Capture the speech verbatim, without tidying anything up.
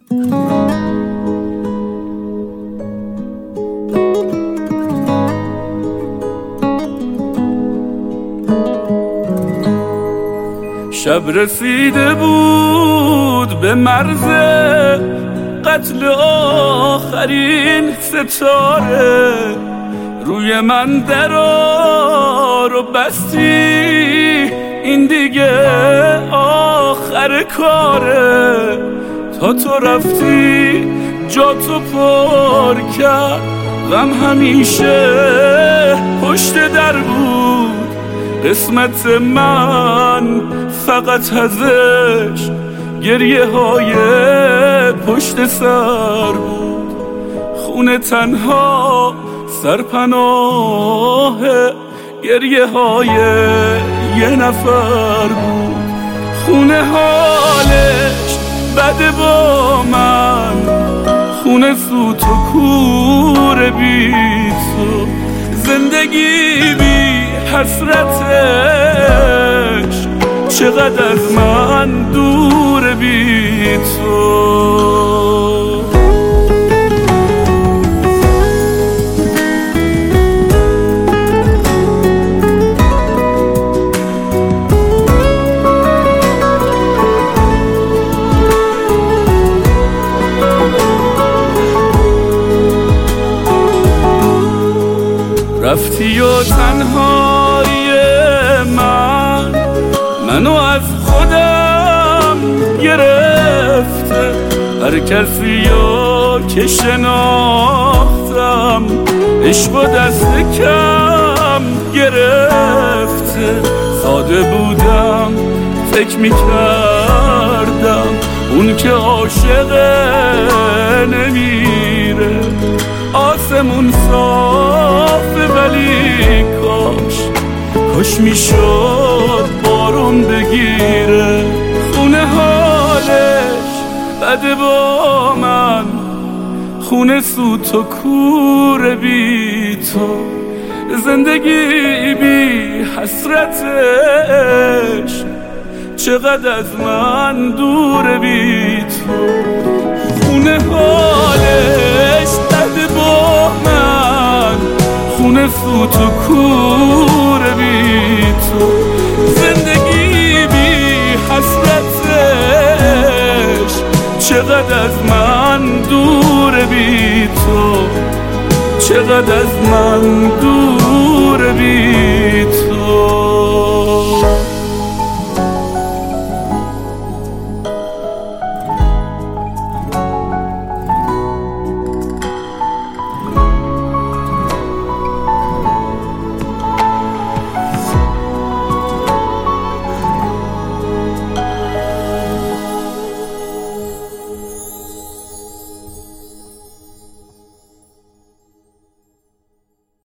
شب رسیده بود به مرز قتل آخرین ستاره، روی من درا رو بستی، این دیگه آخر کاره. تا تو رفتی جا تو پر کرد، غم همیشه پشت در بود. قسمت من فقط ازش گریه های پشت سر بود. خونه تنها سرپناه گریه های یه نفر بود. خونه حالش بده با من، خونه سوت و کور بی تو، زندگی بی حسرتش چقدر از من دور بی تو. رفتی و تنهای من منو از خودم گرفته، هر کسی رو که شناختم عشق و دست کم گرفته. ساده بودم فکر میکردم اون که عاشقه نمیره. آسمون صافه ولی کاش کاش میشد بارون بگیره. خونه حالش بده با من، خونه سوت و کور بی تو، زندگی بی حسرتش چقدر از من دور بی تو. خونه حالش بده با من، خونه سوت و کور بی تو، زندگی بی حسرتش چقدر از من دور بی تو، چقدر از من دور بی تو.